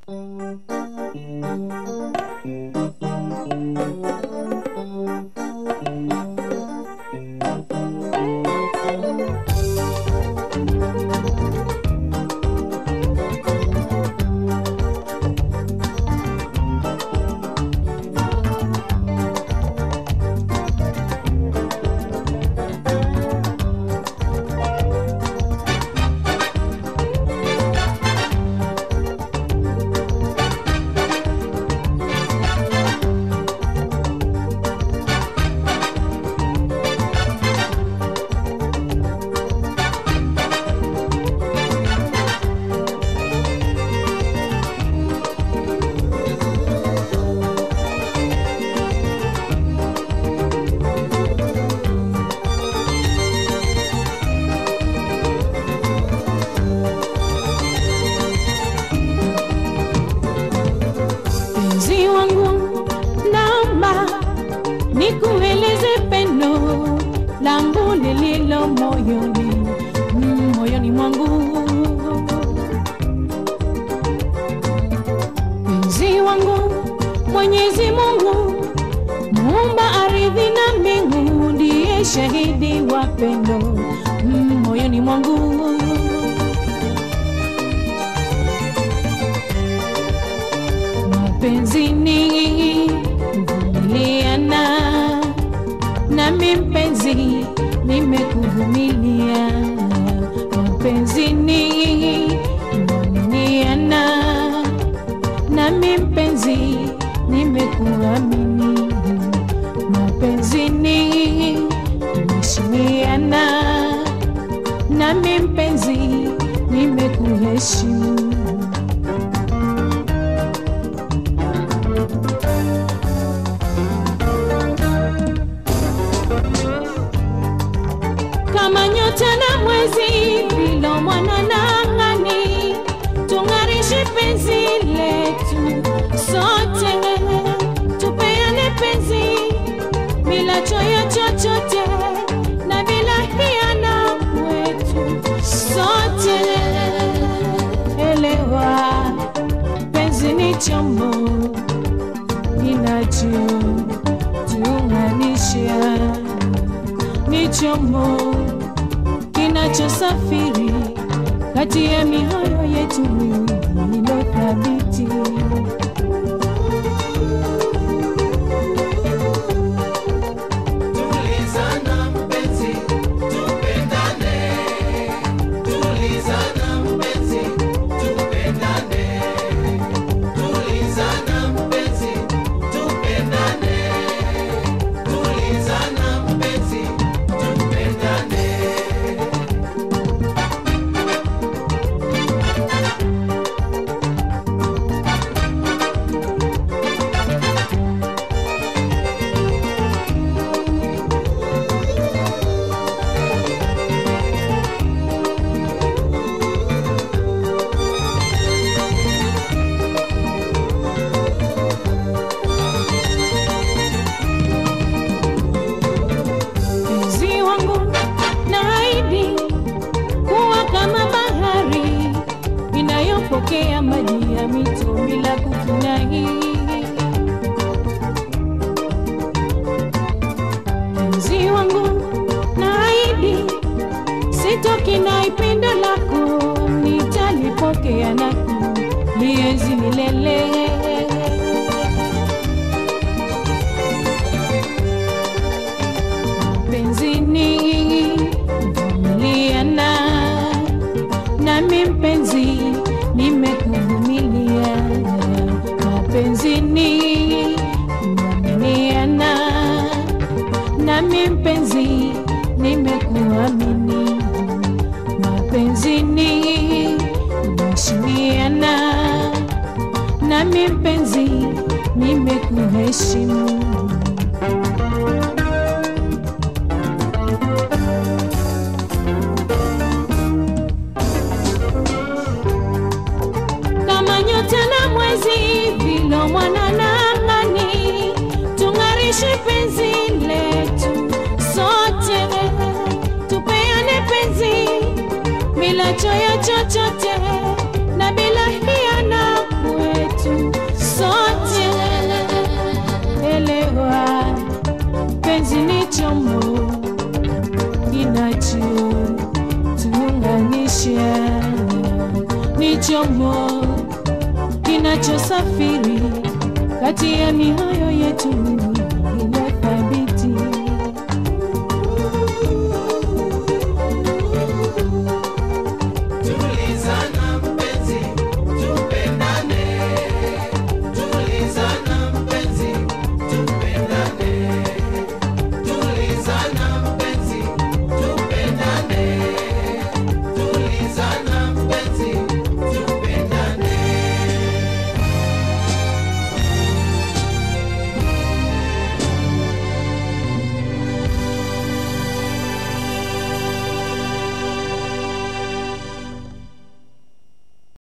Nikueleze pendo langu lililo moyoni mwangu. Mpenzi wangu, Mwenyezi Mungu muumba ardhi na mbingu, ndiye shahidi wa pendo moyoni mwangu. Mapenzi ni kuvumiliana, nami mpenzi nimekuvumilia. Mapenzi ni kuaminiana, nami mpenzi nimekuamini. Mapenzi ni kuheshimiana, nami mpenzi nimekuheshimu. Kama nyota na mwezi vilo mwananangani, tung'arishe penzi letu sote, tupeane penzi bila choyo chochote na bila hiana wetu sote. Elewa, penzi ni chombo kinachotuunganisha, ni chombo kinachosafiri kati ya mioyo yetu ilo thabiti. Tulizana mpenzi, tupendane. Tulizana mpenzi, tupendane. Tulizana mpenzi, tupendane. Tulizana mpenzi, tupendane. Mpenzi wangu, naahidi kuwa kama bahari inayopokea maji ya mito bila kukinai. Mpenzi wangu, naahidi sitokinai pendo lako, nitalipokea na kulienzi milele. Mapenzi ni kuvumiliana, nami mpenzi nimekuvumilia. Mapenzi ni kuaminiana, nami mpenzi nimekuamini. Mapenzi ni kuheshimiana, nami mpenzi nimekuheshimu. Kama nyota na mwezi vilo mwananangani, tung'arishe penzi letu sote, tupeane penzi bila choyo chochote na bila hiana wetu. chombo kinachosafiri kati ya mioyo yetu.